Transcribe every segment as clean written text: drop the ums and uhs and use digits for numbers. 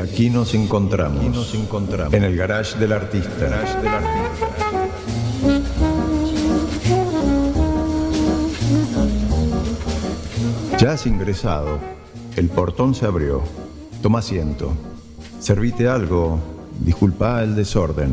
Aquí nos encontramos. En el garage del artista. Ya has ingresado. El portón se abrió. Toma asiento. Servite algo. Disculpa el desorden.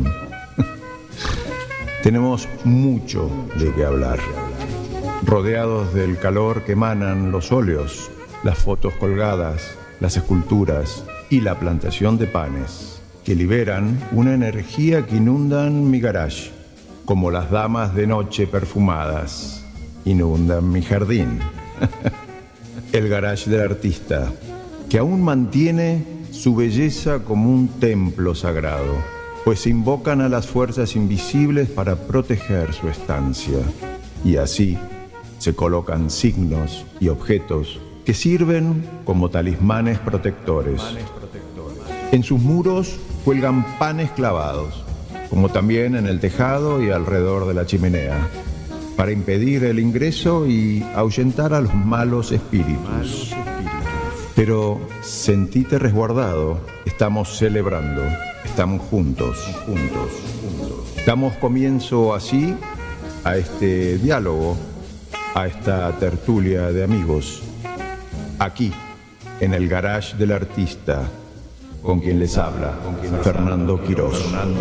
Tenemos mucho de qué hablar. Rodeados del calor que emanan los óleos, las fotos colgadas, las esculturas y la plantación de panes, que liberan una energía que inundan mi garage, como las damas de noche perfumadas inundan mi jardín. El garage del artista, que aún mantiene su belleza como un templo sagrado, pues invocan a las fuerzas invisibles para proteger su estancia, y así se colocan signos y objetos que sirven como talismanes protectores. En sus muros cuelgan panes clavados, como también en el tejado y alrededor de la chimenea, para impedir el ingreso y ahuyentar a los malos espíritus. Pero sentite resguardado, estamos celebrando, estamos juntos. Damos comienzo así a este diálogo, a esta tertulia de amigos, aquí, en el garage del artista, con quien les habla, Fernando Quirós.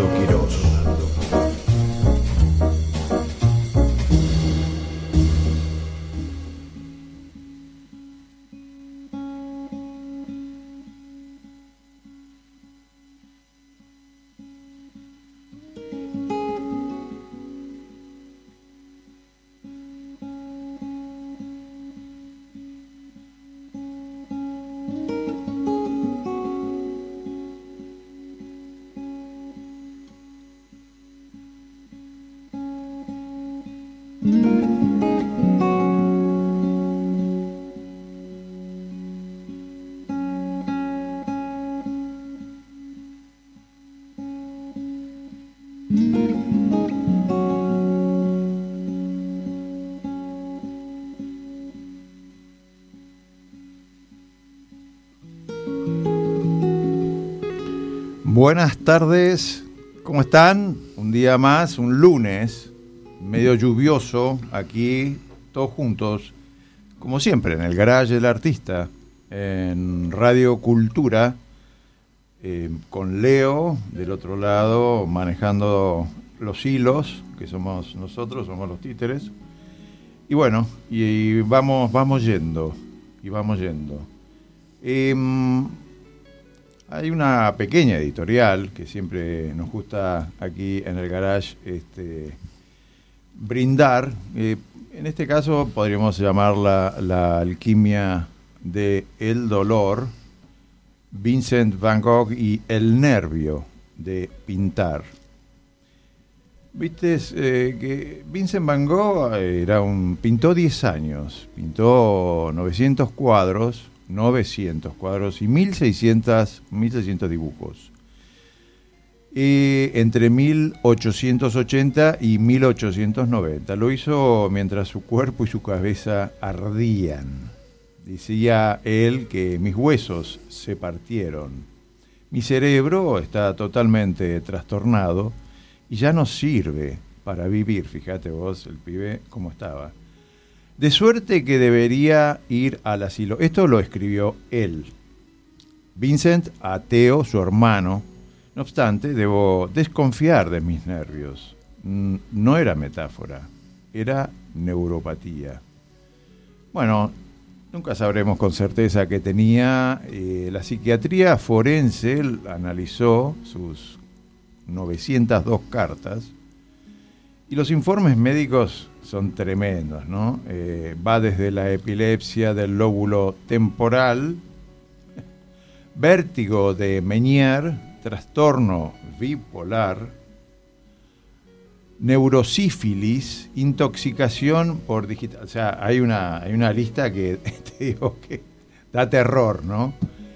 Buenas tardes, ¿cómo están? Un día más, un lunes, medio lluvioso, aquí todos juntos, como siempre, en el garage del artista, en Radio Cultura, con Leo del otro lado manejando los hilos, que somos nosotros, somos los títeres, y bueno, y vamos yendo. Hay una pequeña editorial que siempre nos gusta aquí en el garage brindar. En este caso podríamos llamarla la alquimia del dolor, Vincent Van Gogh y el nervio de pintar. Viste que Vincent Van Gogh pintó 10 años, pintó 900 cuadros y 1600 dibujos. Entre 1880 y 1890. Lo hizo mientras su cuerpo y su cabeza ardían. Decía él que mis huesos se partieron. Mi cerebro está totalmente trastornado y ya no sirve para vivir. Fíjate vos, el pibe, cómo estaba. De suerte que debería ir al asilo. Esto lo escribió él. Vincent a Theo, su hermano. No obstante, debo desconfiar de mis nervios. No era metáfora, era neuropatía. Bueno, nunca sabremos con certeza qué tenía. La psiquiatría forense analizó sus 902 cartas y los informes médicos son tremendos, ¿no? Va desde la epilepsia del lóbulo temporal, vértigo de Meniere, trastorno bipolar, neurosífilis, intoxicación por digital. O sea, hay una lista que te digo que da terror, ¿no?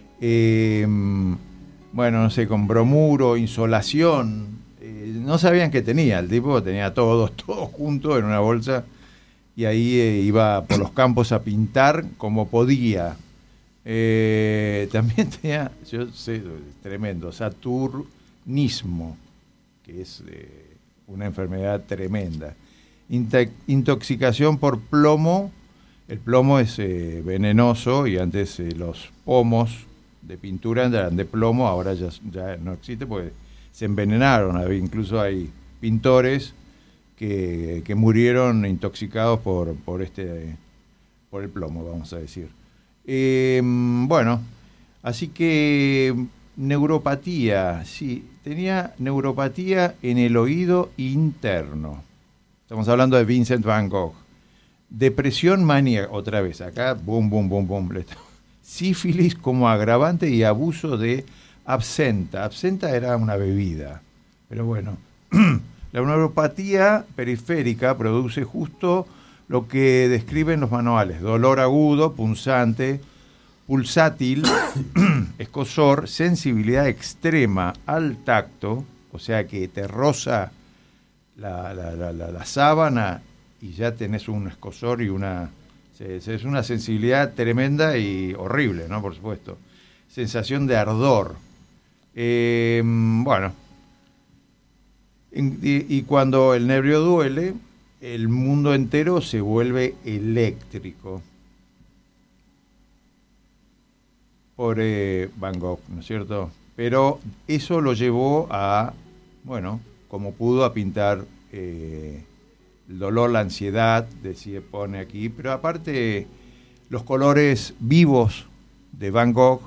Bueno, no sé, con bromuro, insolación. No sabían qué tenía, el tipo tenía todo junto en una bolsa y ahí iba por los campos a pintar como podía. También tenía, yo sé, tremendo, saturnismo, que es una enfermedad tremenda. Intoxicación por plomo. El plomo es venenoso y antes los pomos de pintura eran de plomo, ahora ya no existe porque se envenenaron. Incluso hay pintores que murieron intoxicados por el plomo, vamos a decir. Bueno, así que neuropatía, sí, tenía neuropatía en el oído interno. Estamos hablando de Vincent Van Gogh. Depresión maníaca, otra vez, acá, boom, boom, boom, boom. Sífilis como agravante y abuso de absenta. Absenta era una bebida, pero bueno. La neuropatía periférica produce justo lo que describen los manuales: dolor agudo, punzante, pulsátil, escozor, sensibilidad extrema al tacto, o sea que te roza la sábana y ya tenés un escozor y es una sensibilidad tremenda y horrible, ¿no? Por supuesto. Sensación de ardor. Bueno. Y cuando el nervio duele, el mundo entero se vuelve eléctrico. Pobre Van Gogh, ¿no es cierto? Pero eso lo llevó a, bueno, como pudo, a pintar el dolor, la ansiedad, se pone aquí, pero aparte los colores vivos de Van Gogh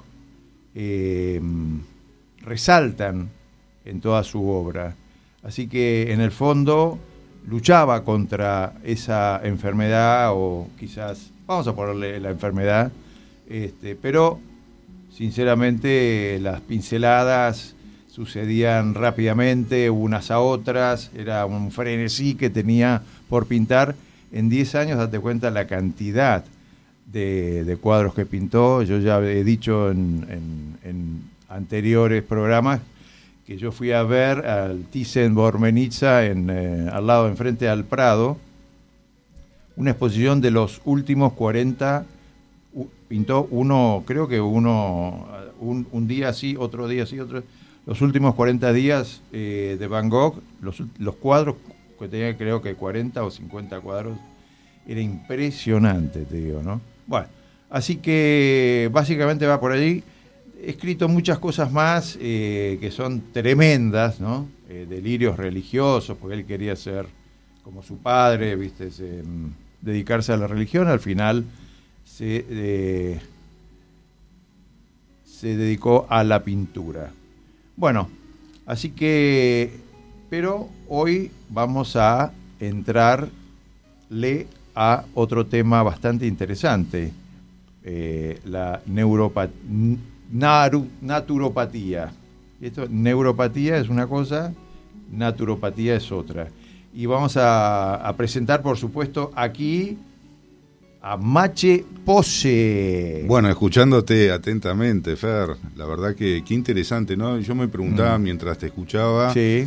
resaltan en toda su obra. Así que en el fondo luchaba contra esa enfermedad, o quizás, vamos a ponerle la enfermedad, pero sinceramente las pinceladas sucedían rápidamente unas a otras, era un frenesí que tenía por pintar. En 10 años, date cuenta la cantidad de cuadros que pintó. Yo ya he dicho en anteriores programas que yo fui a ver al Thyssen-Bornemisza al lado, enfrente al Prado, una exposición de los últimos 40, pintó uno, creo que un día sí, otro día sí, los últimos 40 días de Van Gogh, los cuadros, que tenía creo que 40 o 50 cuadros, era impresionante, te digo, ¿no? Bueno, así que básicamente va por allí. He escrito muchas cosas más que son tremendas, ¿no? Delirios religiosos, porque él quería ser como su padre, ¿viste? Dedicarse a la religión. Al final se dedicó a la pintura. Bueno, así que, pero hoy vamos a entrarle a otro tema bastante interesante, la naturopatía. Neuropatía es una cosa, naturopatía es otra. Y vamos a presentar, por supuesto, aquí a Mache Pose. Bueno, escuchándote atentamente, Fer, la verdad que qué interesante, ¿no? Yo me preguntaba mientras te escuchaba, sí.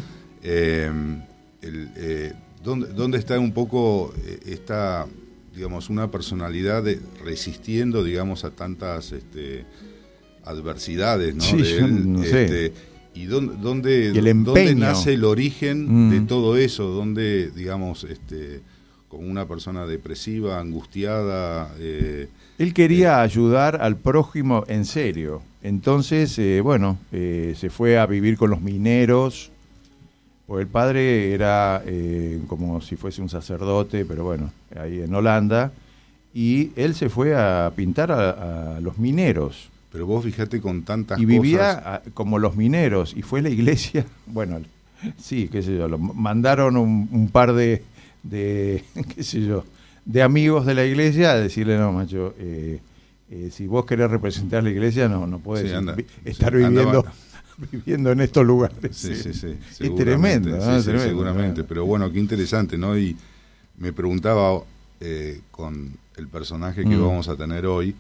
¿Dónde está un poco esta, digamos, una personalidad resistiendo, digamos, a tantas adversidades, ¿no? Sí, de él, no sé. y dónde nace el origen de todo eso, dónde, digamos, como una persona depresiva, angustiada. Él quería ayudar al prójimo en serio. Entonces, se fue a vivir con los mineros. Pues el padre era como si fuese un sacerdote, pero bueno, ahí en Holanda. Y él se fue a pintar a los mineros. Pero vos fíjate con tantas cosas. Y vivía como los mineros. Y fue la iglesia, bueno, sí, qué sé yo, mandaron un par de qué sé yo, de amigos de la iglesia a decirle: no, macho, si vos querés representar la iglesia, no podés estar viviendo en estos lugares. Sí. Es tremendo, ¿no? Sí, tremendo, seguramente. Pero bueno, qué interesante, ¿no? Y me preguntaba con el personaje que vamos a tener hoy,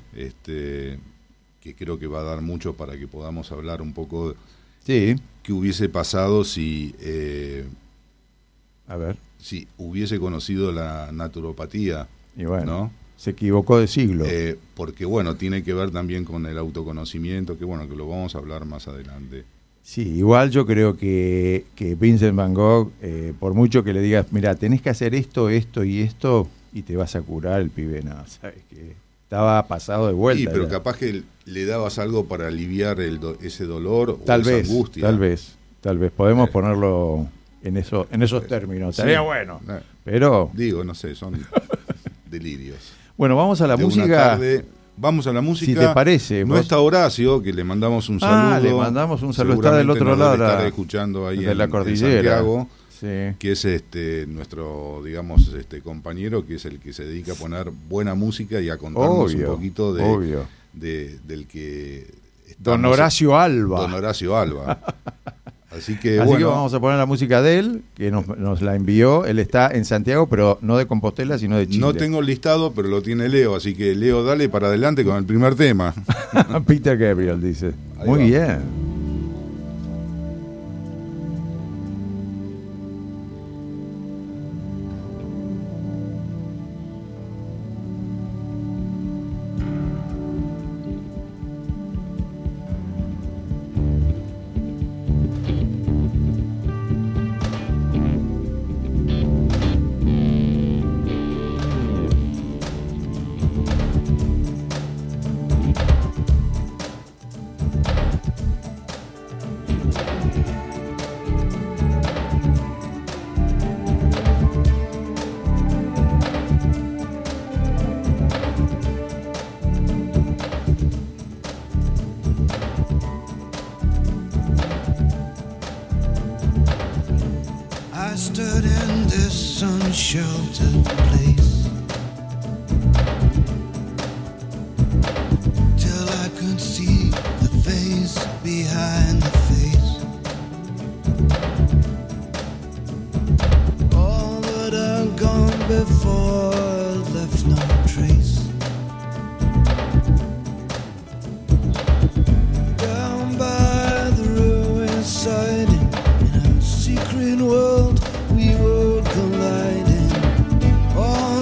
que creo que va a dar mucho para que podamos hablar un poco de qué hubiese pasado si a ver, si hubiese conocido la naturopatía, y bueno, ¿no? Se equivocó de siglo. Porque bueno, tiene que ver también con el autoconocimiento, que bueno, que lo vamos a hablar más adelante. Sí, igual yo creo que Vincent Van Gogh, por mucho que le digas, mira, tenés que hacer esto, esto y esto, y te vas a curar, el pibe, no, sabes que estaba pasado de vuelta. Sí, pero capaz que le dabas algo para aliviar ese dolor tal o vez, esa angustia. Tal vez, podemos ponerlo en esos términos, estaría bueno, pero... Digo, no sé, son delirios. Bueno, vamos a la música. Vamos a la música. Si te parece. No está Horacio, que le mandamos un saludo. Le mandamos un saludo. Está del otro lado. Está escuchando ahí de la cordillera. En Santiago, sí. Que es nuestro, digamos, compañero, que es el que se dedica a poner buena música y a contarnos un poquito del que... Don Horacio Alba. Don Horacio Alba. Así que vamos a poner la música de él, que nos la envió. Él está en Santiago, pero no de Compostela, sino de Chile. No tengo el listado, pero lo tiene Leo, así que Leo, dale para adelante con el primer tema. Peter Gabriel dice. Ahí muy va. bien. Sheltered place till I could see the face behind the face. All that had gone before left no trace. Down by the ruined side in a secret world we were colliding. All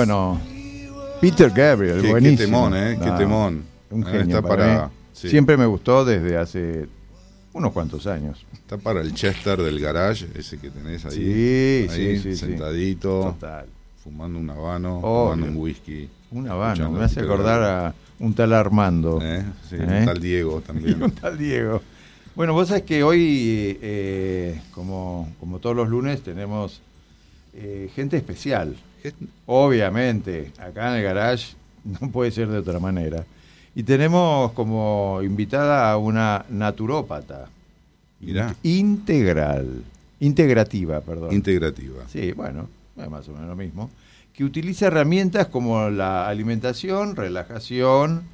bueno. Peter Gabriel, buenísimo. Qué temón, qué temón. Un genio sí. Siempre me gustó desde hace unos cuantos años. Está para el Chester del garage, ese que tenés ahí. Sí, sentadito. Total. Fumando un habano, tomando un whisky. Un habano, me hace acordar a un tal Armando. Sí, un tal Diego también. Un tal Diego. Bueno, vos sabés que hoy, como todos los lunes, tenemos gente especial. Obviamente, acá en el garage no puede ser de otra manera. Y tenemos como invitada a una naturópata. Mirá. Integrativa. Sí, bueno, es más o menos lo mismo. Que utiliza herramientas como la alimentación, relajación,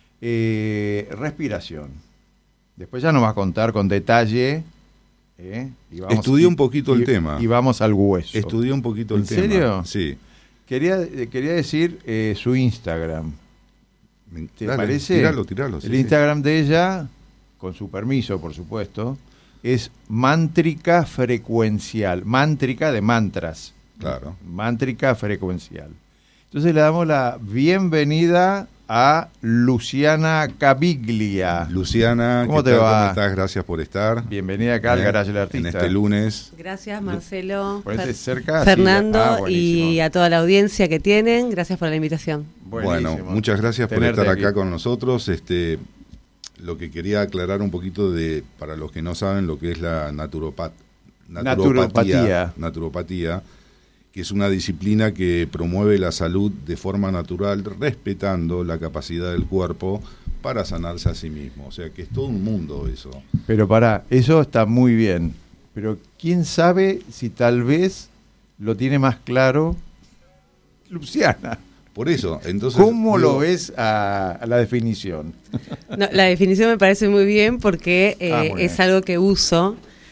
respiración. Después ya nos va a contar con detalle. Estudié un poquito el tema. Y vamos al hueso. Estudié un poquito el tema. ¿En serio? Sí. Quería decir su Instagram. ¿Te parece? Tíralo. El Instagram de ella, con su permiso, por supuesto, es Mántrica Frecuencial. Mántrica de mantras. Claro. Mántrica Frecuencial. Entonces le damos la bienvenida a Luciana Caviglia. Luciana, ¿cómo te va? ¿Cómo estás? Gracias por estar. Bienvenida acá al Garage del Artista. En este lunes. Gracias, Marcelo, cerca, Fernando y a toda la audiencia que tienen. Gracias por la invitación. Buenísimo. Bueno, muchas gracias por estar acá con nosotros. Lo que quería aclarar un poquito para los que no saben lo que es la naturopatía, que es una disciplina que promueve la salud de forma natural, respetando la capacidad del cuerpo para sanarse a sí mismo. O sea, que es todo un mundo eso. Pero eso está muy bien. Pero quién sabe si tal vez lo tiene más claro Luciana. Por eso, entonces... ¿Cómo lo ves a la definición? No, la definición me parece muy bien porque es algo que uso.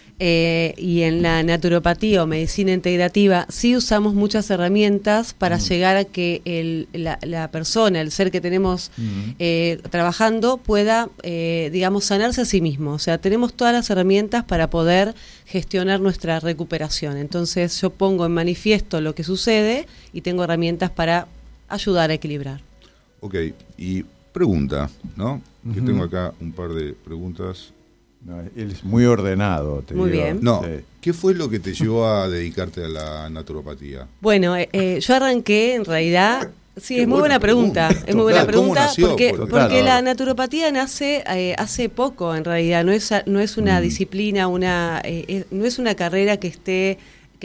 Y en la naturopatía o medicina integrativa sí usamos muchas herramientas para llegar a que la persona, el ser que tenemos trabajando pueda, sanarse a sí mismo. O sea, tenemos todas las herramientas para poder gestionar nuestra recuperación. Entonces yo pongo en manifiesto lo que sucede y tengo herramientas para ayudar a equilibrar. Ok, y pregunta, ¿no? Que tengo acá un par de preguntas. No, él es muy ordenado. Muy bien. No, sí. ¿Qué fue lo que te llevó a dedicarte a la naturopatía? Bueno, yo arranqué en realidad... Sí, es muy buena pregunta. Es muy buena pregunta porque la naturopatía nace hace poco, en realidad. No es una disciplina, no es una carrera que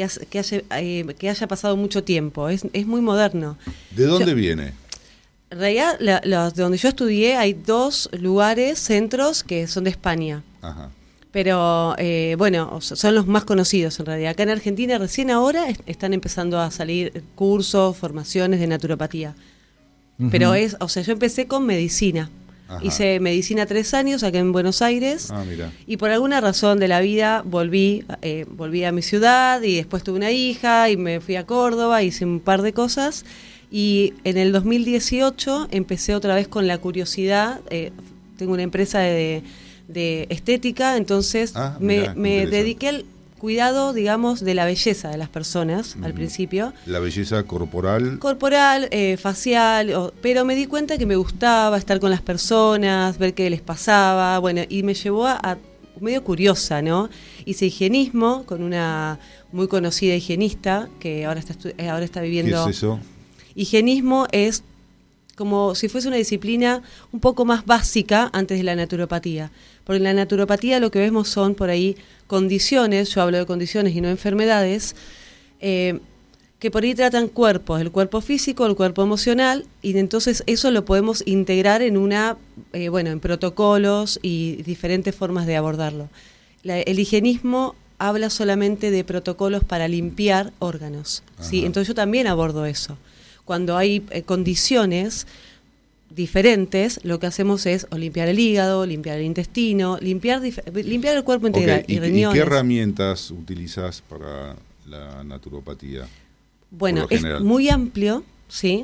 haya pasado mucho tiempo. Es muy moderno. ¿De dónde viene? En realidad, de donde yo estudié, hay 2 centros que son de España. Ajá. Pero, son los más conocidos en realidad. Acá en Argentina recién ahora están empezando a salir cursos, formaciones de naturopatía. Pero yo empecé con medicina. Ajá. Hice medicina 3 años acá en Buenos Aires. Mira. Y por alguna razón de la vida volví a mi ciudad y después tuve una hija y me fui a Córdoba, hice un par de cosas. Y en el 2018 empecé otra vez con la curiosidad. Tengo una empresa de estética, entonces me dediqué al cuidado, digamos, de la belleza de las personas al principio. ¿La belleza corporal? Corporal, facial, pero me di cuenta que me gustaba estar con las personas, ver qué les pasaba, y me llevó a medio curiosa, ¿no? Hice higienismo con una muy conocida higienista que ahora está viviendo... ¿Qué es eso? Higienismo es como si fuese una disciplina un poco más básica antes de la naturopatía. Porque en la naturopatía lo que vemos son por ahí condiciones, yo hablo de condiciones y no enfermedades, que por ahí tratan cuerpos, el cuerpo físico, el cuerpo emocional, y entonces eso lo podemos integrar en en protocolos y diferentes formas de abordarlo. El higienismo habla solamente de protocolos para limpiar órganos, ¿sí? Entonces yo también abordo eso. Cuando hay condiciones diferentes, lo que hacemos es limpiar el hígado, limpiar el intestino, limpiar el cuerpo integral. Okay. ¿Y qué herramientas utilizas para la naturopatía? Bueno, es muy amplio, ¿sí?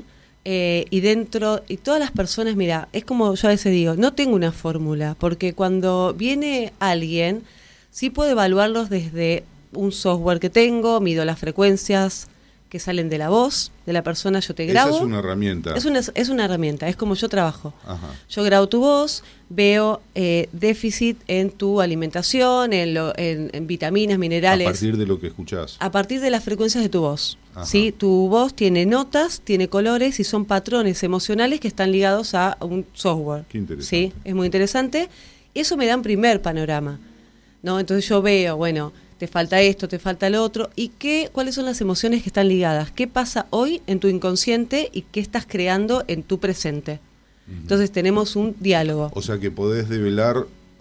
Y todas las personas, mira, es como yo a veces digo, no tengo una fórmula, porque cuando viene alguien, sí puedo evaluarlos desde un software que tengo, mido las frecuencias que salen de la voz de la persona, yo te grabo. Esa es una herramienta. Es una herramienta, es como yo trabajo. Ajá. Yo grabo tu voz, veo déficit en tu alimentación, en vitaminas, minerales. A partir de lo que escuchás. A partir de las frecuencias de tu voz. Ajá. ¿Sí? Tu voz tiene notas, tiene colores y son patrones emocionales que están ligados a un software. Qué interesante. ¿Sí? Es muy interesante. Eso me da un primer panorama, ¿no? Entonces yo veo, bueno, te falta esto, te falta lo otro, y cuáles son las emociones que están ligadas, qué pasa hoy en tu inconsciente y qué estás creando en tu presente. Entonces tenemos un diálogo. O sea que podés develar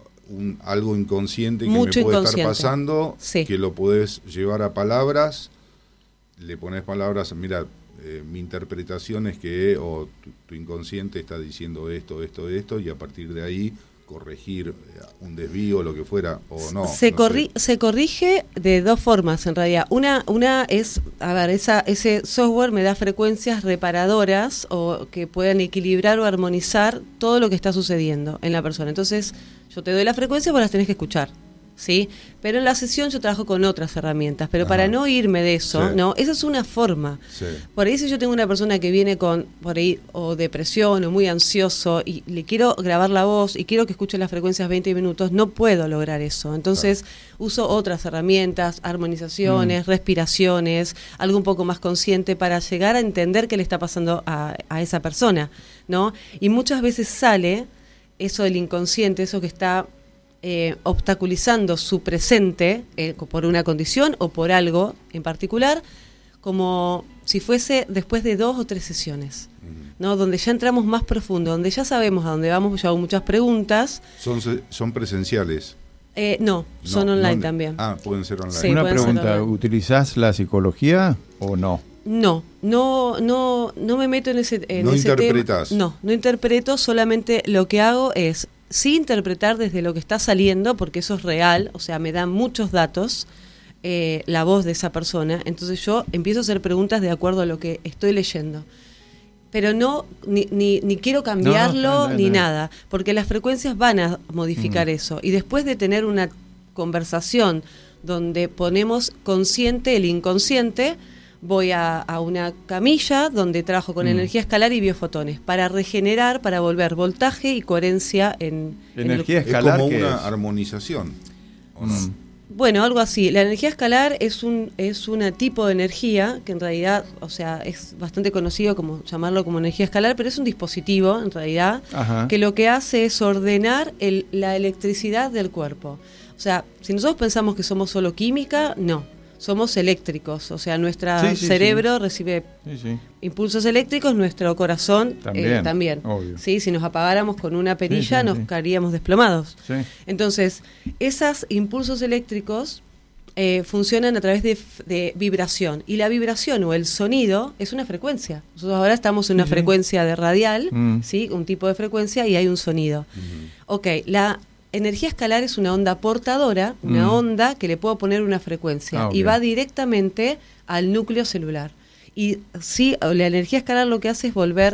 algo inconsciente que Mucho me puede inconsciente. estar pasando, Sí. que lo podés llevar a palabras, le pones palabras, mira, mi interpretación es que tu inconsciente está diciendo esto, y a partir de ahí corregir un desvío, lo que fuera, o no. Se sé. corrige de dos formas en realidad. Una es, a ver, ese software me da frecuencias reparadoras o que puedan equilibrar o armonizar todo lo que está sucediendo en la persona. Entonces, yo te doy la frecuencia, vos las tenés que escuchar, ¿sí? Pero en la sesión yo trabajo con otras herramientas, pero para no irme de eso, Sí. ¿no? Esa es una forma. Sí. Por ahí si yo tengo una persona que viene con, por ahí, o depresión o muy ansioso y le quiero grabar la voz y quiero que escuche las frecuencias 20 minutos, no puedo lograr eso. Entonces uso otras herramientas, armonizaciones, respiraciones, algo un poco más consciente para llegar a entender qué le está pasando a esa persona, ¿no? Y muchas veces sale eso del inconsciente, eso que está obstaculizando su presente por una condición o por algo en particular, como si fuese después de 2 o 3 sesiones, ¿no? Donde ya entramos más profundo, donde ya sabemos a dónde vamos. Yo hago muchas preguntas. Son presenciales. No, son online no, también. Ah, pueden ser online. Sí, Una pueden ser pregunta, online. ¿utilizás la psicología o no? No me meto en ese No ese interpretás. tema. No interpreto, solamente lo que hago es sí interpretar desde lo que está saliendo, porque eso es real, o sea, me dan muchos datos la voz de esa persona, entonces yo empiezo a hacer preguntas de acuerdo a lo que estoy leyendo. Pero no, ni quiero cambiarlo, ni nada, porque las frecuencias van a modificar eso. Y después de tener una conversación donde ponemos consciente el inconsciente, voy a una camilla donde trabajo con energía escalar y biofotones para regenerar, para volver voltaje y coherencia en Energía Es escalar, como ¿qué una es? armonización. ¿O no? Bueno, algo así. La energía escalar es un tipo de energía que en realidad, o sea, es bastante conocido como llamarlo como energía escalar, pero es un dispositivo en realidad Ajá. que lo que hace es ordenar la electricidad del cuerpo. O sea, si nosotros pensamos que somos solo química, no. Somos eléctricos, o sea, nuestro Sí, cerebro recibe Sí. impulsos eléctricos, nuestro corazón también. Obvio. ¿Sí? Si nos apagáramos con una perilla, Sí, nos sí. caeríamos desplomados. Sí. Entonces, esos impulsos eléctricos funcionan a través de vibración. Y la vibración o el sonido es una frecuencia. Nosotros ahora estamos en una frecuencia de radial, ¿sí? Un tipo de frecuencia, y hay un sonido. Ok, la energía escalar es una onda portadora, una onda que le puedo poner una frecuencia y va directamente al núcleo celular. Y sí, la energía escalar lo que hace es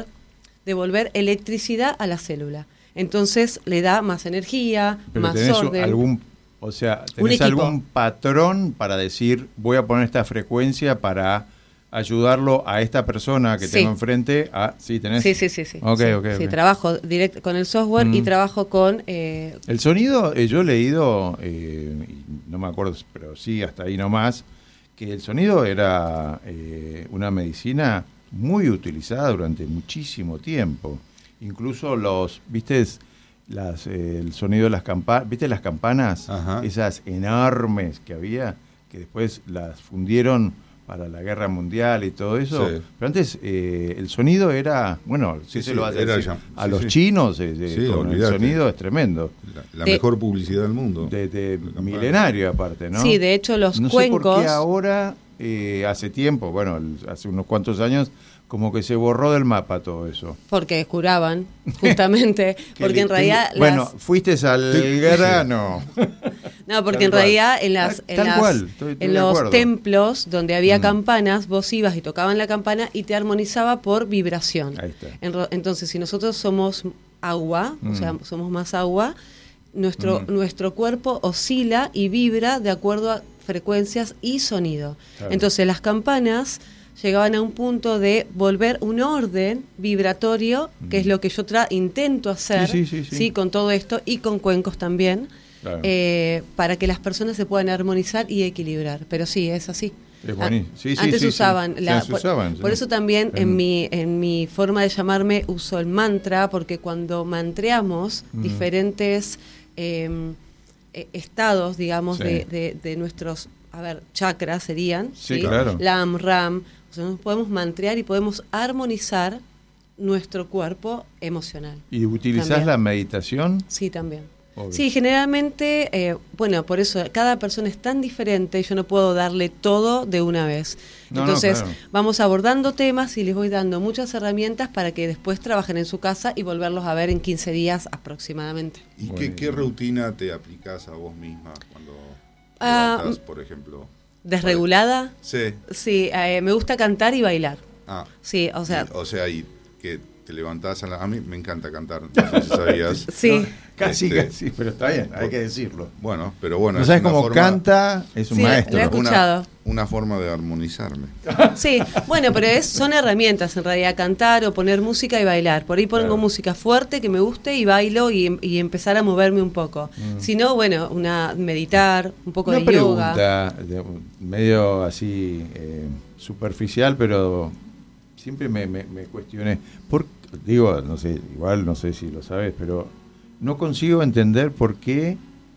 devolver electricidad a la célula. Entonces le da más energía, Pero más tenés orden. ¿tenés equipo. algún patrón para decir, voy a poner esta frecuencia para ayudarlo a esta persona que Sí. tengo enfrente a... Sí, tenés... Sí. Ok, Sí, ok, sí, ok. trabajo directo con el software y trabajo con... El sonido, yo he leído, y no me acuerdo, pero sí, hasta ahí nomás, que el sonido era una medicina muy utilizada durante muchísimo tiempo. Incluso el sonido de las campanas, ¿viste las campanas? Ajá. Esas enormes que había, que después las fundieron para la guerra mundial y todo eso. Sí. Pero antes el sonido era, bueno, Sí, se lo vas a era decir, ya- a sí, los sí. chinos, Sí, con el olvidate. sonido es tremendo. La mejor publicidad del mundo. De La campana. milenario aparte, ¿no? Sí, de hecho los no cuencos... sé por qué ahora, hace tiempo, bueno, hace unos cuantos años, como que se borró del mapa todo eso. Porque curaban, justamente, porque en realidad... Bueno, fuiste al grano. No, porque Tal en cual. realidad Tal cual, estoy en de los acuerdo. templos donde había campanas, vos ibas y tocaban la campana y te armonizaba por vibración. Ahí está. Entonces, si nosotros somos agua, o sea, somos más agua, nuestro cuerpo oscila y vibra de acuerdo a frecuencias y sonido. Claro. Entonces, las campanas llegaban a un punto de volver un orden vibratorio, que es lo que yo intento hacer, sí, con todo esto y con cuencos también, claro. Para que las personas se puedan armonizar y equilibrar. Pero sí, es así. Es buenísimo. Antes usaban. Por eso también en mi forma de llamarme uso el mantra, porque cuando mantreamos diferentes estados, digamos, de nuestros, chakras serían, claro. Lam, Ram, o sea, nos podemos mantrear y podemos armonizar nuestro cuerpo emocional. ¿Y utilizás la meditación? Sí, también. Obvio. Sí, generalmente, por eso cada persona es tan diferente y yo no puedo darle todo de una vez. Entonces, claro, vamos abordando temas y les voy dando muchas herramientas para que después trabajen en su casa y volverlos a ver en 15 días aproximadamente. ¿Y qué rutina te aplicás a vos misma cuando levantás, por ejemplo? ¿Desregulada? Sí. Sí, me gusta cantar y bailar. Sí, y que te levantás a mí me encanta cantar, no sé si sabías. Sí. No, casi, pero está bien, hay que decirlo. Bueno, pero bueno. ¿No sabes cómo canta? Es un maestro. Lo he escuchado. Una forma de armonizarme. Sí, bueno, pero son herramientas en realidad, cantar o poner música y bailar. Por ahí pongo música fuerte que me guste y bailo y empezar a moverme un poco. Si no, meditar, un poco de yoga. Una pregunta, medio así superficial, pero siempre me cuestioné. No sé, igual no sé si lo sabes, pero no consigo entender por qué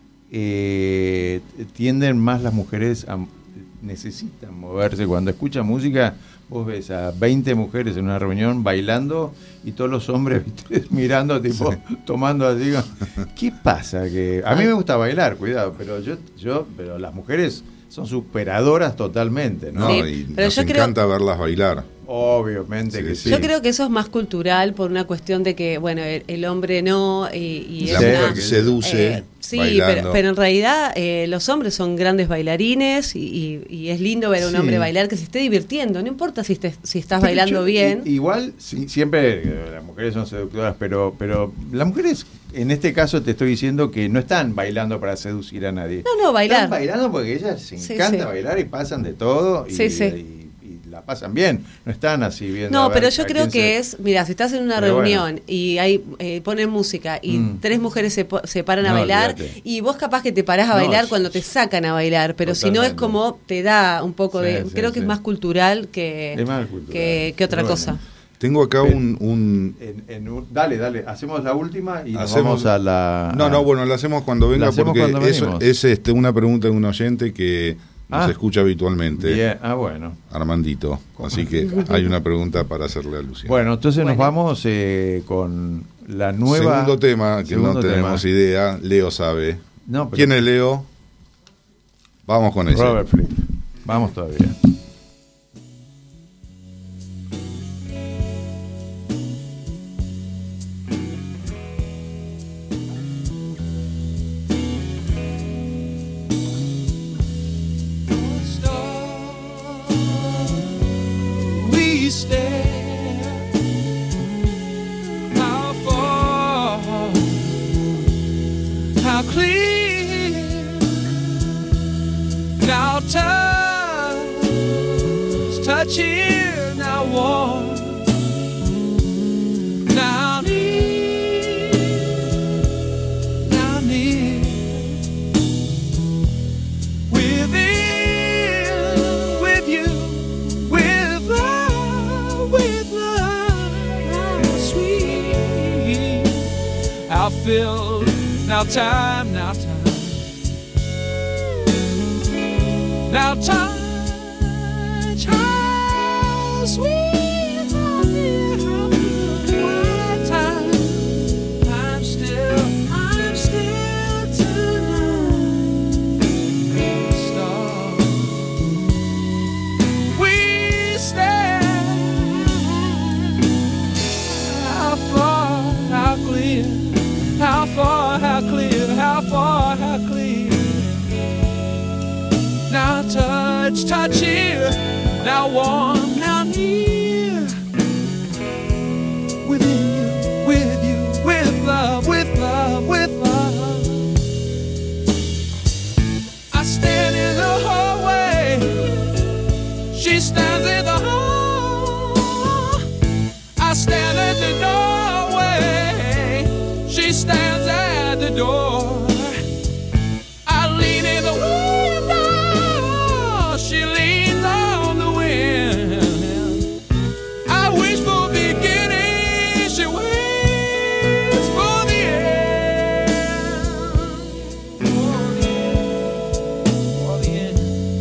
tienden más las mujeres necesitan moverse. Cuando escuchan música, vos ves a 20 mujeres en una reunión bailando y todos los hombres mirando, tomando así. ¿Qué pasa? Que a mí me gusta bailar, cuidado, pero las mujeres son superadoras totalmente, ¿no? Y nos encanta verlas bailar. Obviamente que sí. Yo creo que eso es más cultural por una cuestión de que, el hombre no y la mujer que seduce. Sí, pero en realidad los hombres son grandes bailarines y es lindo ver a un hombre bailar que se esté divirtiendo, no importa si estás bailando bien. Igual, siempre las mujeres son seductoras, pero las mujeres, en este caso te estoy diciendo que no están bailando para seducir a nadie. No, bailar. Están bailando porque ellas les encanta bailar y pasan de todo y la pasan bien, no están así viendo. No, pero yo creo que mira, si estás en una reunión y hay ponen música y 3 mujeres se paran a bailar, olvídate. Y vos capaz que te parás a bailar cuando te sacan a bailar, pero totalmente. Si no es como te da un poco creo que es más cultural que otra cosa. Tengo acá Dale, hacemos la última y nos vamos a la... la hacemos cuando venga porque es una pregunta de un oyente que nos escucha habitualmente. Bien. Bueno. Armandito. Así que hay una pregunta para hacerle alusión. Bueno, entonces nos vamos con la nueva... Segundo tema, que no tenemos idea. Leo sabe. ¿Quién es Leo? Vamos con ese. Robert Fripp. Vamos todavía. Touch here, now warm, now near. Within you, with you, with love, with love, with love. I stand in the hallway, she stands in the hallway. stands at the door. I lean in the window, she leans on the wind. I wish for beginning, she waits for the end. For the end, for the end.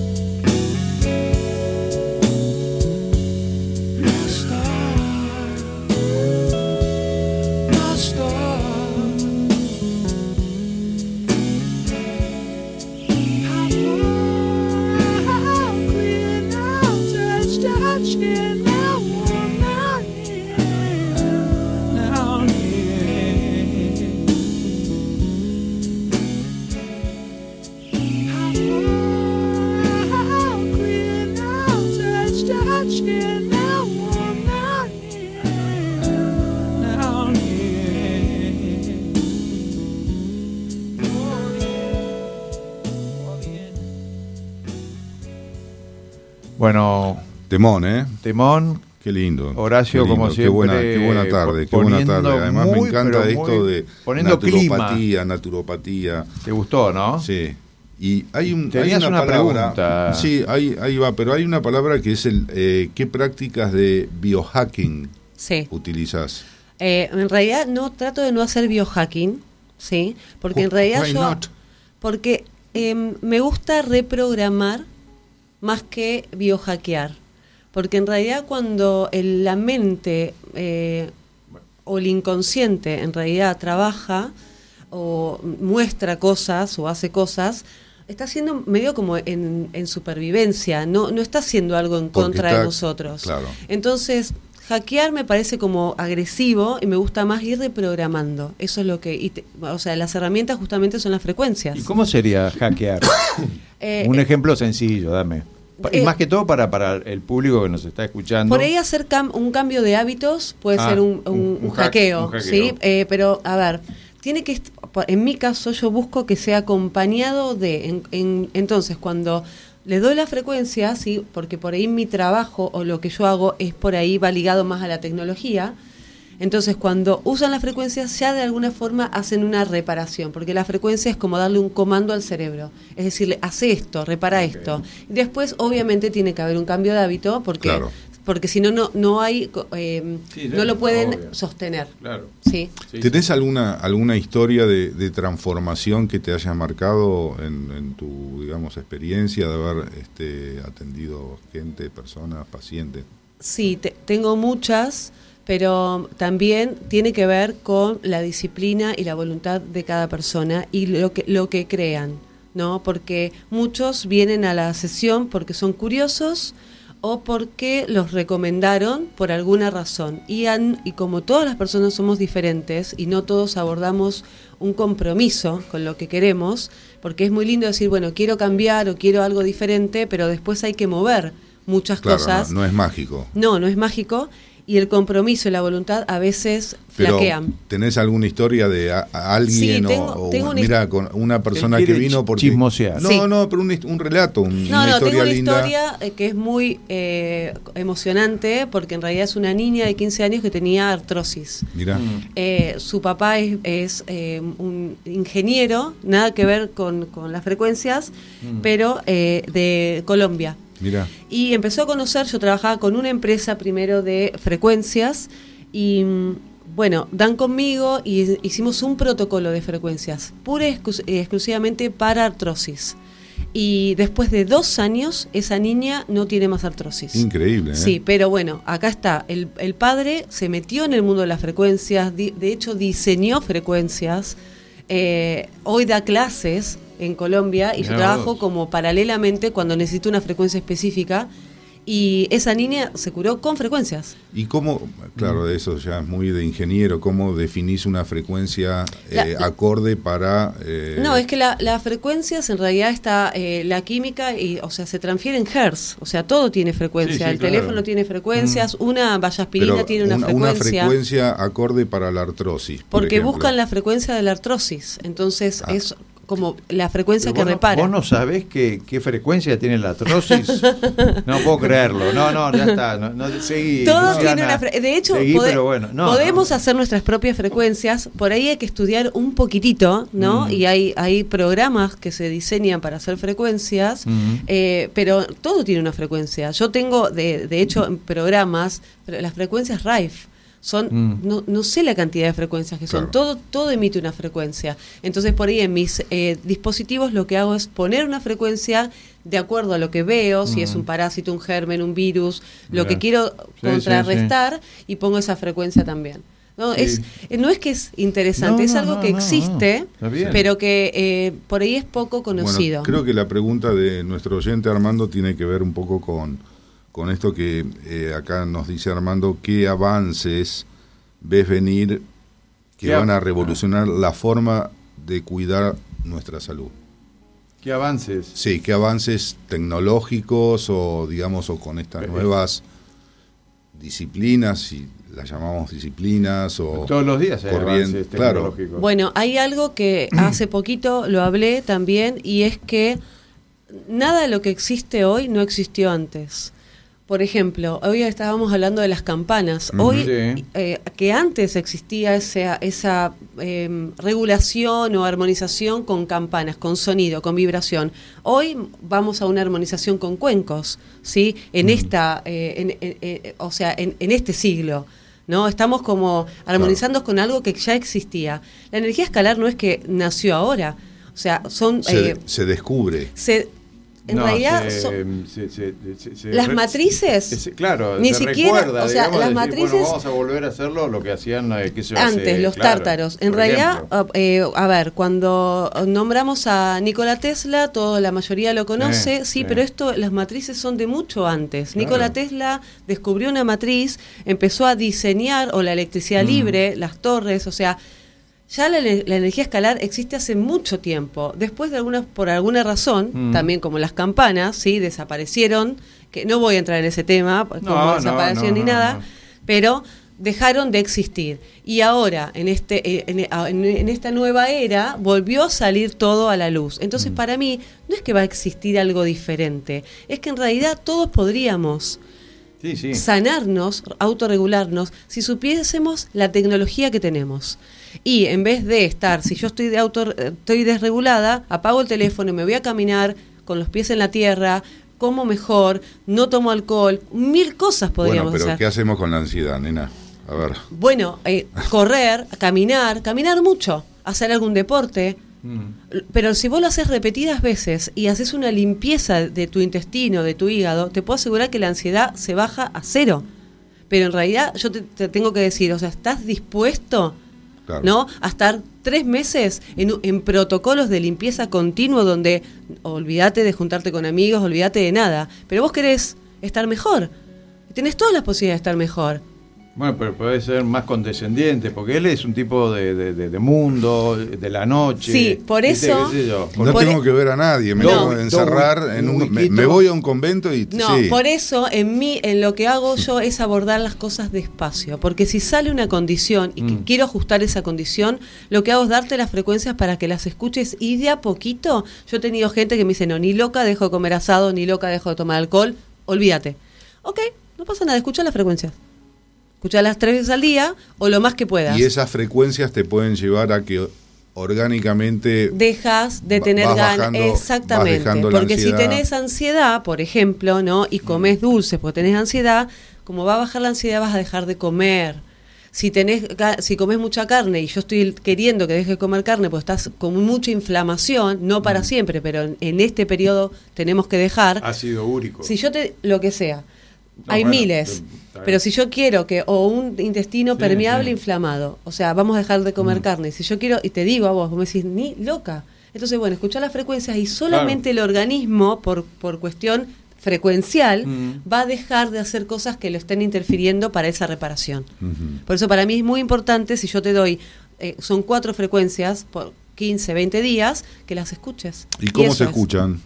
Bueno, Temón, ¿eh? Temón. Qué lindo. Horacio, qué lindo, como siempre. Qué buena tarde, qué buena tarde. Además me encanta esto de poniendo naturopatía. ¿Te gustó, no? Sí. Y hay Tenías una palabra, pregunta. Sí, ahí va, pero hay una palabra que es ¿qué prácticas de biohacking utilizas? En realidad no trato de no hacer biohacking, ¿sí? Porque en realidad porque me gusta reprogramar más que biohackear. Porque en realidad cuando la mente o el inconsciente en realidad trabaja o muestra cosas o hace cosas, está haciendo medio como en supervivencia, no está haciendo algo en contra de nosotros. Claro. Entonces, hackear me parece como agresivo y me gusta más ir reprogramando. Eso es lo que... o sea, las herramientas justamente son las frecuencias. ¿Y cómo sería hackear? Un ejemplo sencillo, dame. Y más que todo para el público que nos está escuchando. Por ahí hacer un cambio de hábitos puede ser un hackeo, ¿sí? Pero, a ver, tiene que... En mi caso, yo busco que sea acompañado de... entonces, cuando le doy la frecuencia, ¿sí? Porque por ahí mi trabajo o lo que yo hago es por ahí, va ligado más a la tecnología. Entonces, cuando usan las frecuencias, ya de alguna forma hacen una reparación, porque la frecuencia es como darle un comando al cerebro, es decirle, hace esto, repara esto. Y después, obviamente, tiene que haber un cambio de hábito, porque si no, no hay, no lo pueden sostener. Claro. ¿Sí? ¿Tenés alguna historia de transformación que te haya marcado en tu, digamos, experiencia de haber atendido gente, personas, pacientes? Sí, tengo muchas, pero también tiene que ver con la disciplina y la voluntad de cada persona y lo que crean, ¿no? Porque muchos vienen a la sesión porque son curiosos o porque los recomendaron por alguna razón. Y como todas las personas somos diferentes y no todos abordamos un compromiso con lo que queremos, porque es muy lindo decir, bueno, quiero cambiar o quiero algo diferente, pero después hay que mover muchas cosas. No es mágico. No es mágico. Y el compromiso y la voluntad a veces flaquean. ¿Tenés alguna historia de alguien mira, con una persona que vino porque chismosear? No, pero un relato, una historia tengo una linda. historia que es muy emocionante porque en realidad es una niña de 15 años que tenía artrosis. Mirá. Su papá es un ingeniero, nada que ver con las frecuencias, pero de Colombia. Mirá. Y empezó a conocer, yo trabajaba con una empresa primero de frecuencias y bueno, dan conmigo y hicimos un protocolo de frecuencias, pura y exclusivamente para artrosis. Y después de 2 años, esa niña no tiene más artrosis. Increíble, ¿eh? Sí, pero bueno, acá está, el padre se metió en el mundo de las frecuencias, de hecho diseñó frecuencias, hoy da clases en Colombia y yo trabajo como paralelamente cuando necesito una frecuencia específica y esa niña se curó con frecuencias. ¿Y cómo, claro, eso ya es muy de ingeniero, cómo definís una frecuencia acorde para...? No, es que las frecuencias en realidad está la química, o sea, se transfiere en hertz, o sea, todo tiene frecuencia, el teléfono tiene frecuencias, una vallaspirina tiene una frecuencia. Una frecuencia acorde para la artrosis, porque buscan la frecuencia de la artrosis, entonces es como la frecuencia Pero que repara. ¿Vos no sabés qué frecuencia tiene la artrosis? No puedo creerlo. No, ya está. Seguí, Todo Luciana. tiene una de hecho, Seguí, pero bueno, podemos hacer nuestras propias frecuencias. Por ahí hay que estudiar un poquitito, ¿no? Y hay programas que se diseñan para hacer frecuencias, pero todo tiene una frecuencia. Yo tengo, de hecho, en programas, las frecuencias Rife. Son, no sé la cantidad de frecuencias que son, todo emite una frecuencia. Entonces por ahí en mis dispositivos lo que hago es poner una frecuencia de acuerdo a lo que veo, si es un parásito, un germen, un virus, lo que quiero contrarrestar, y pongo esa frecuencia también. No, no es que es interesante, es algo que existe, pero que por ahí es poco conocido. Bueno, creo que la pregunta de nuestro oyente Armando tiene que ver un poco con esto que acá nos dice Armando, ¿qué avances ves venir que van a revolucionar la forma de cuidar nuestra salud? ¿Qué avances? Sí, ¿qué avances tecnológicos o digamos o con estas nuevas disciplinas, si las llamamos disciplinas o todos los días hay avances tecnológicos? Bueno, hay algo que hace poquito lo hablé también, y es que nada de lo que existe hoy no existió antes. Por ejemplo, hoy estábamos hablando de las campanas. Hoy, que antes existía esa regulación o armonización con campanas, con sonido, con vibración. Hoy vamos a una armonización con cuencos, ¿sí? En o sea, en este siglo, ¿no? Estamos como armonizando con algo que ya existía. La energía escalar no es que nació ahora. O sea, se descubre. En realidad, las matrices, claro, ni siquiera, recuerda, o sea, digamos, las decir, matrices, bueno, vamos a volver a hacerlo lo que hacían antes, los tártaros. En realidad, a ver, cuando nombramos a Nikola Tesla, la mayoría lo conoce, pero las matrices son de mucho antes. Claro. Nikola Tesla descubrió una matriz, empezó a diseñar, o la electricidad libre, las torres, o sea, ya la energía escalar existe hace mucho tiempo. Después por alguna razón, también como las campanas, ¿sí? Desaparecieron, que no voy a entrar en ese tema, como desaparecieron ni nada, pero dejaron de existir. Y ahora, en esta nueva era, volvió a salir todo a la luz. Entonces, para mí, no es que va a existir algo diferente, es que en realidad todos podríamos sanarnos, autorregularnos, si supiésemos la tecnología que tenemos. Y en vez de estar, si yo estoy desregulada, apago el teléfono y me voy a caminar con los pies en la tierra, como mejor, no tomo alcohol, 1000 cosas podríamos hacer. ¿Qué hacemos con la ansiedad, nena? A ver. Bueno, correr, caminar mucho, hacer algún deporte. Pero si vos lo haces repetidas veces y haces una limpieza de tu intestino, de tu hígado, te puedo asegurar que la ansiedad se baja a 0. Pero en realidad yo te tengo que decir, o sea, ¿estás dispuesto? Claro. ¿No? A estar 3 meses en protocolos de limpieza continuo donde olvídate de juntarte con amigos, olvídate de nada, pero vos querés estar mejor, tenés todas las posibilidades de estar mejor. Bueno, pero puede ser más condescendiente, porque él es un tipo de mundo, de la noche. Sí, por eso... No tengo que ver a nadie, me tengo que encerrar, me voy a un convento y... No, por eso en lo que hago yo es abordar las cosas despacio, porque si sale una condición y que quiero ajustar esa condición, lo que hago es darte las frecuencias para que las escuches, y de a poquito, yo he tenido gente que me dice, no, ni loca dejo de comer asado, ni loca dejo de tomar alcohol, olvídate. Ok, no pasa nada, escucha las frecuencias. Escucharlas 3 veces al día o lo más que puedas. Y esas frecuencias te pueden llevar a que orgánicamente dejas de tener ganas. Exactamente. Porque si tenés ansiedad, por ejemplo, ¿no? Y comes dulces porque tenés ansiedad, como va a bajar la ansiedad, vas a dejar de comer. Si comes mucha carne, y yo estoy queriendo que dejes de comer carne porque estás con mucha inflamación, no para siempre, pero en este periodo tenemos que dejar. Ácido úrico. Si yo lo que sea. Hay miles, pero si yo quiero o un intestino permeable inflamado, o sea, vamos a dejar de comer carne. Si yo quiero, y te digo a vos me decís, ni loca. Entonces, bueno, escuchar las frecuencias y solamente el organismo, por cuestión frecuencial, va a dejar de hacer cosas que lo estén interfiriendo para esa reparación. Por eso para mí es muy importante, si yo te doy, son 4 frecuencias por 15, 20 días, que las escuches. ¿Y cómo se escuchan?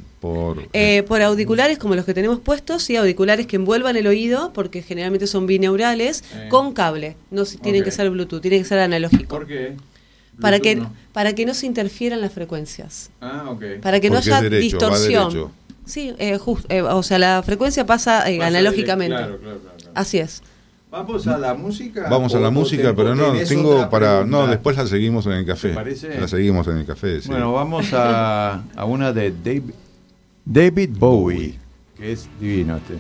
Por auriculares como los que tenemos puestos, sí, auriculares que envuelvan el oído, porque generalmente son bineurales, con cable, no tienen que ser Bluetooth, tienen que ser analógico. ¿Por qué? para Bluetooth que, para que no se interfieran las frecuencias. Ok. Para que no Porque haya es derecho, va distorsión. derecho. Sí, o sea, la frecuencia pasa analógicamente. Claro. Así es. ¿Vamos a la música? Vamos a la música, pero no, tengo para... No, después la seguimos en el café. ¿Te parece? La seguimos en el café, sí. Bueno, vamos a una de David Bowie, que es divino este.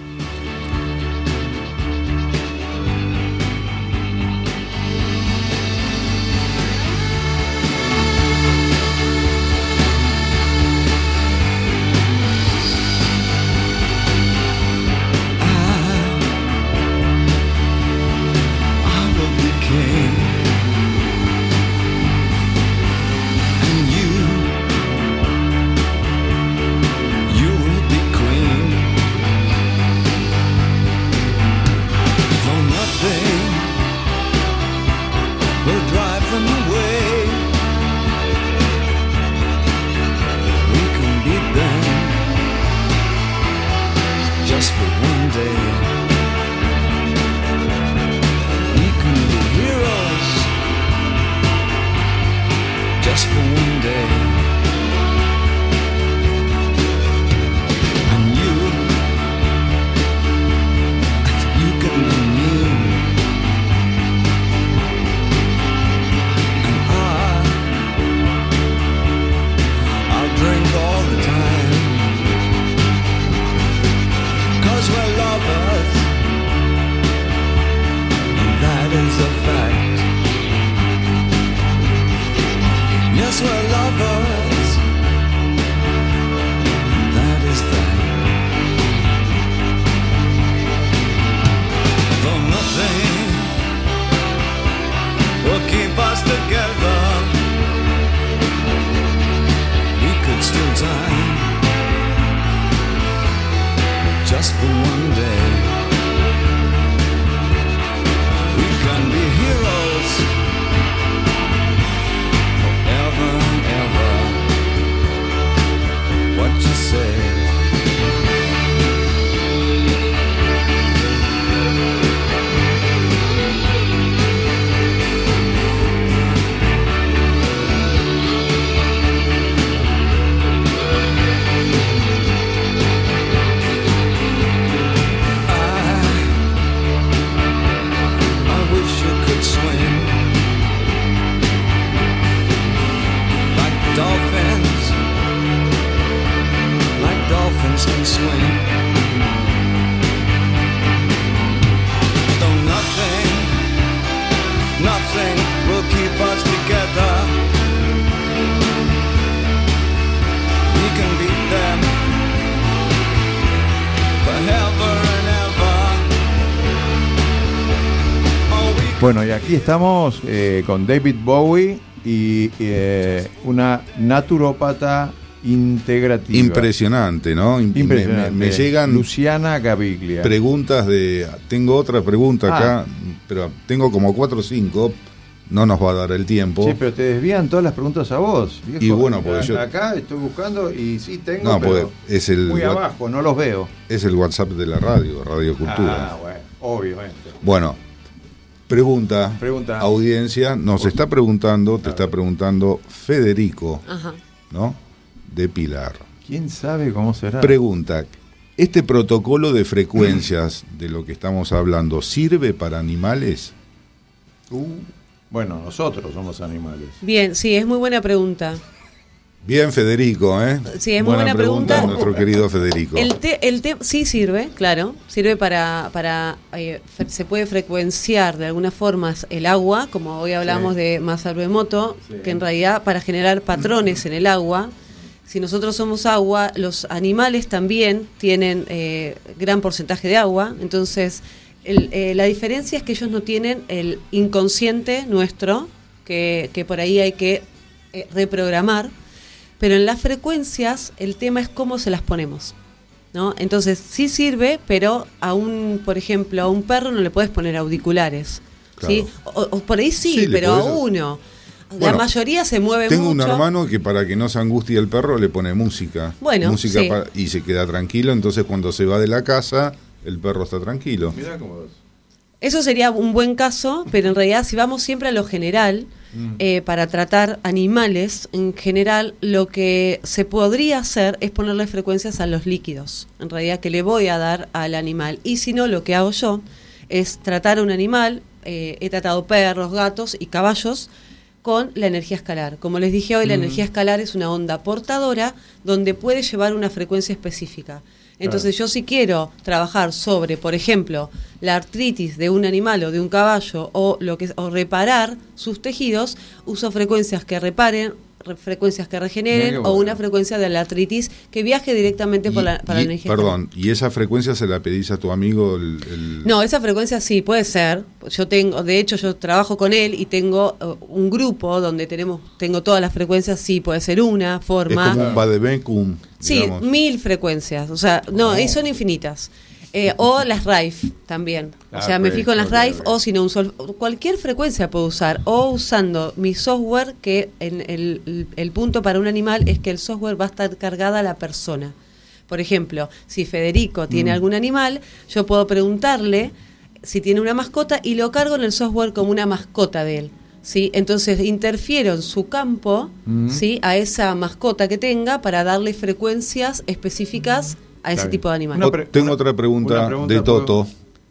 Bueno, y aquí estamos con David Bowie y una naturópata integrativa. Impresionante, ¿no? Impresionante. Me llegan Luciana Gaviglia. preguntas de... Tengo otra pregunta acá, pero tengo como 4 o 5. No nos va a dar el tiempo. Sí, pero te desvían todas las preguntas a vos, viejo. Y bueno, porque yo... Acá estoy buscando y sí tengo, No, pero es el muy abajo, no los veo. Es el WhatsApp de la radio, Radio Cultura. Ah, bueno, obviamente. Bueno, pregunta. Audiencia, nos Por está preguntando, te está preguntando Federico, Ajá. ¿no? De Pilar. ¿Quién sabe cómo será? Pregunta, ¿este protocolo de frecuencias de lo que estamos hablando sirve para animales? Bueno, nosotros somos animales. Bien, sí, es muy buena pregunta. Bien, Federico, ¿eh? Sí, es muy buena pregunta. Nuestro querido Federico. Sí sirve, claro. Sirve para se puede frecuenciar de alguna forma el agua, como hoy hablamos de Masaru Emoto, que en realidad para generar patrones en el agua. Si nosotros somos agua, los animales también tienen gran porcentaje de agua. Entonces, la diferencia es que ellos no tienen el inconsciente nuestro, que por ahí hay que reprogramar. Pero en las frecuencias el tema es cómo se las ponemos, ¿no? Entonces sí sirve, pero por ejemplo, a un perro no le puedes poner auriculares, claro. ¿Sí? O por ahí sí pero a uno. Bueno, la mayoría se mueve mucho. Tengo un hermano que para que no se angustie el perro le pone música. Bueno, música y se queda tranquilo, entonces cuando se va de la casa, el perro está tranquilo. Mirá cómo es. Eso sería un buen caso, pero en realidad si vamos siempre a lo general, para tratar animales en general, lo que se podría hacer es ponerle frecuencias a los líquidos, en realidad, que le voy a dar al animal. Y si no, lo que hago yo es tratar a un animal, he tratado perros, gatos y caballos, con la energía escalar. Como les dije hoy, la energía escalar es una onda portadora donde puede llevar una frecuencia específica. Entonces yo si quiero trabajar sobre, por ejemplo, la artritis de un animal o de un caballo o reparar sus tejidos, uso frecuencias que reparen, frecuencias que regeneren o una frecuencia de la artritis que viaje directamente para la energía. Perdón, ¿y esa frecuencia se la pedís a tu amigo? No, esa frecuencia sí, puede ser. De hecho yo trabajo con él y tengo un grupo donde tengo todas las frecuencias, sí, puede ser una forma. Es como un vademecum. Sí, 1000 frecuencias, o sea, no, son infinitas. O las RAIF también, o sea, me fijo en las RAIF o si no, cualquier frecuencia puedo usar, o usando mi software, que en el punto para un animal es que el software va a estar cargada a la persona. Por ejemplo, si Federico tiene algún animal, yo puedo preguntarle si tiene una mascota y lo cargo en el software como una mascota de él. ¿Sí? Entonces interfiero en su campo, ¿sí? A esa mascota que tenga para darle frecuencias específicas a ese tipo de animal. Tengo otra pregunta de Toto.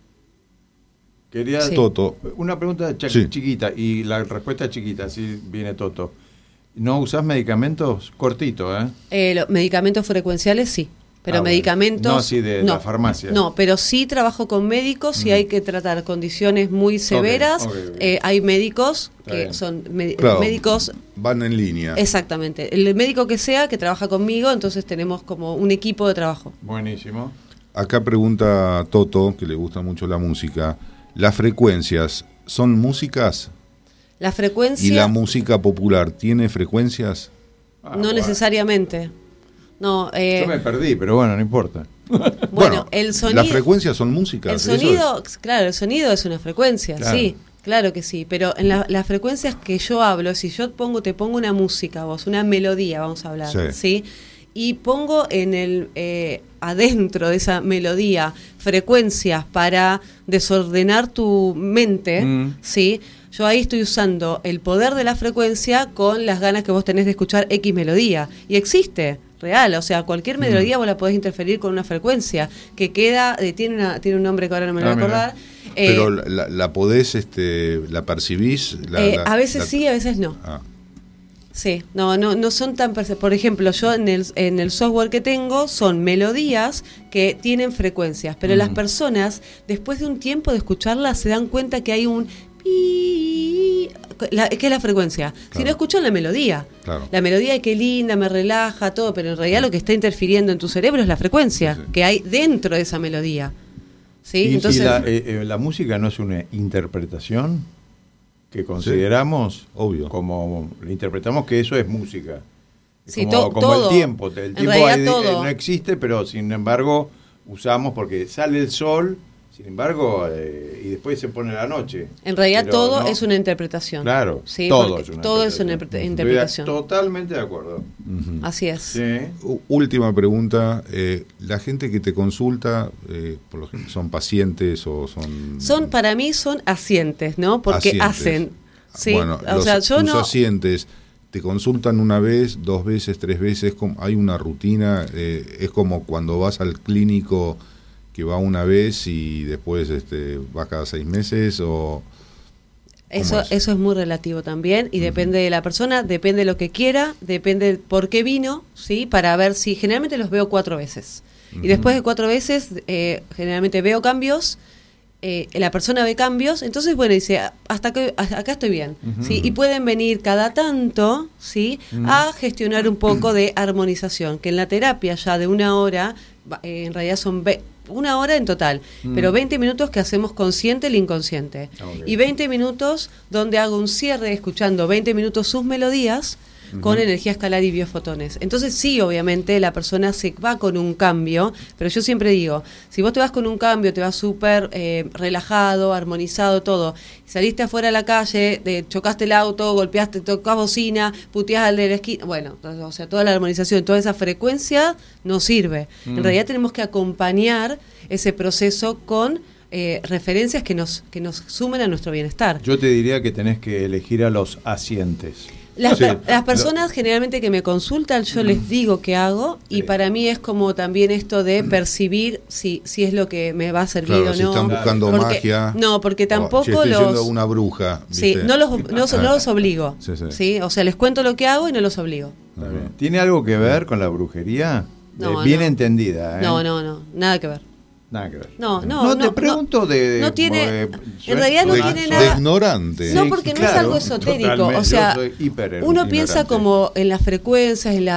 Quería Toto. Una pregunta chiquita y la respuesta es chiquita, así viene Toto. ¿No usás medicamentos? Cortito, Los medicamentos frecuenciales sí. Pero medicamentos... No, sí, de la farmacia. No, pero sí trabajo con médicos si hay que tratar condiciones muy severas. Hay médicos que son médicos... Van en línea. Exactamente. El médico que sea, que trabaja conmigo, entonces tenemos como un equipo de trabajo. Buenísimo. Acá pregunta Toto, que le gusta mucho la música. ¿Las frecuencias son músicas? La frecuencia... ¿Y la música popular tiene frecuencias? No necesariamente. No, yo me perdí, pero bueno, no importa. Bueno, el sonido... ¿Las frecuencias son músicas? El sonido, claro, el sonido es una frecuencia, claro. Sí, claro que sí. Pero en las frecuencias que yo hablo, si yo te pongo una música, una melodía, vamos a hablar, ¿sí? Y pongo en adentro de esa melodía frecuencias para desordenar tu mente, ¿sí? Yo ahí estoy usando el poder de la frecuencia con las ganas que vos tenés de escuchar X melodía. Y existe, real, o sea, cualquier melodía vos la podés interferir con una frecuencia que queda, tiene un nombre que ahora no me lo voy a acordar. Pero la podés, la percibís. A veces sí, a veces no. Sí, no son tan por ejemplo, yo en el software que tengo son melodías que tienen frecuencias, pero las personas después de un tiempo de escucharlas se dan cuenta que hay un que es la frecuencia. Claro. Si no escuchan la melodía. Claro. La melodía, qué linda, me relaja, todo, pero en realidad lo que está interfiriendo en tu cerebro es la frecuencia que hay dentro de esa melodía. ¿Sí? Entonces, la música no es una interpretación que consideramos, obvio, como interpretamos que eso es música. Sí, como todo. El tiempo. El tiempo no existe, pero sin embargo usamos porque sale el sol. Sin embargo, y después se pone la noche. En realidad todo es una interpretación. Claro, ¿sí? todo es una interpretación. Estoy totalmente de acuerdo. Así es. Sí. Última pregunta. La gente que te consulta, por lo general, ¿son pacientes o son...? Para mí son asientes, ¿no? Porque hacen. ¿sí? Bueno, tus asientes te consultan una vez, 2 veces, 3 veces. Hay una rutina. Es como cuando vas al clínico... que va una vez y después va cada 6 meses o... Eso es muy relativo también y depende de la persona, depende de lo que quiera, depende por qué vino, ¿sí? Para ver si... Generalmente los veo 4 veces. Y después de 4 veces, generalmente veo cambios, la persona ve cambios, entonces, bueno, dice, acá estoy bien, ¿sí? Y pueden venir cada tanto, ¿sí? A gestionar un poco de armonización, que en la terapia ya de 1 hora, en realidad son 1 hora en total, pero 20 minutos que hacemos consciente el inconsciente. Y 20 minutos donde hago un cierre escuchando 20 minutos sus melodías con energía escalar y biofotones. Entonces sí, obviamente la persona se va con un cambio, pero yo siempre digo, si vos te vas con un cambio, te vas súper relajado, armonizado, todo, saliste afuera a la calle, chocaste el auto, golpeaste, tocás bocina, puteás al de la esquina, bueno, o sea, toda la armonización, toda esa frecuencia no sirve. En realidad tenemos que acompañar ese proceso con referencias que nos sumen a nuestro bienestar. Yo te diría que tenés que elegir a los asientes. Las personas generalmente que me consultan, yo les digo qué hago, y para mí es como también esto de percibir si es lo que me va a servir o no. Si están buscando magia. No, porque tampoco si estoy yendo a una bruja. Sí, ¿viste? no los obligo. Sí. O sea, les cuento lo que hago y no los obligo. ¿Tiene algo que ver con la brujería? No, bien entendida, ¿eh? No, nada que ver. Nada que ver. No, te pregunto no tiene, en realidad no tiene nada. De ignorante. No, porque no es algo esotérico. O sea, uno piensa como en las frecuencias, en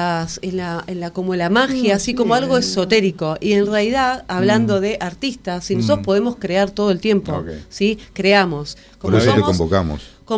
la como la magia, así como algo esotérico. Y en realidad, hablando de artistas, si nosotros podemos crear todo el tiempo, ¿sí? Creamos. Por eso te convocamos.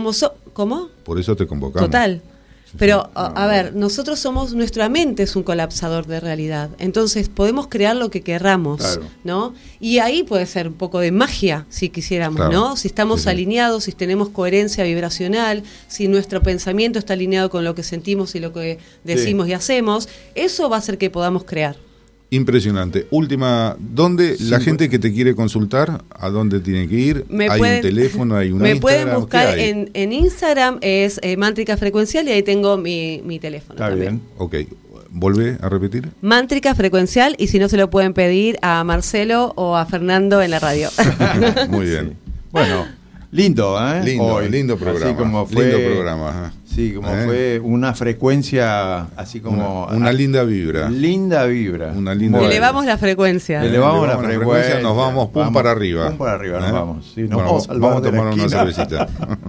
¿Cómo? Por eso te convocamos. Total. Pero, a ver, nosotros nuestra mente es un colapsador de realidad, entonces podemos crear lo que querramos, ¿no? Y ahí puede ser un poco de magia, si quisiéramos, ¿no? Si estamos alineados, si tenemos coherencia vibracional, si nuestro pensamiento está alineado con lo que sentimos y lo que decimos y hacemos, eso va a hacer que podamos crear. Impresionante. Última, ¿dónde la gente que te quiere consultar, a dónde tiene que ir? Un teléfono, hay una Me Instagram, pueden buscar en Instagram, es Mántrica Frecuencial, y ahí tengo mi teléfono. Está también. bien. Ok, ¿volvé a repetir? Mántrica Frecuencial, y si no se lo pueden pedir a Marcelo o a Fernando en la radio. Muy bien. Sí. Bueno, lindo, ¿eh? Lindo programa. Así como fue, lindo programa. Sí, como fue una frecuencia, así como... Una linda vibra. Linda vibra. Elevamos la frecuencia. Elevamos la frecuencia. Nos vamos para arriba. Pum para arriba, nos vamos. Sí, vamos a tomar una cervecita.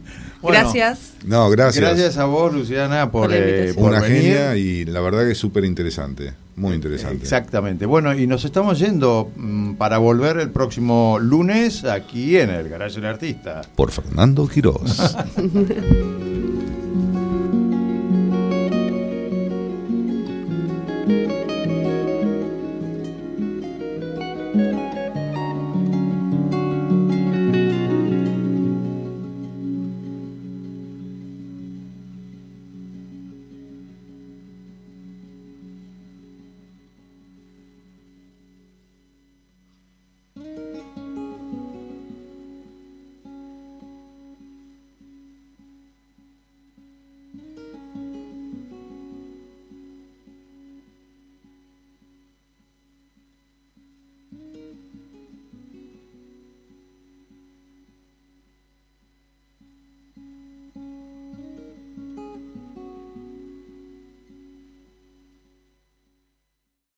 Gracias. No, gracias. Gracias a vos, Luciana, por una venir. genia, y la verdad que es súper interesante. Muy interesante. Exactamente. Bueno, y nos estamos yendo para volver el próximo lunes aquí en el Garaje del Artista. Por Fernando Quirós.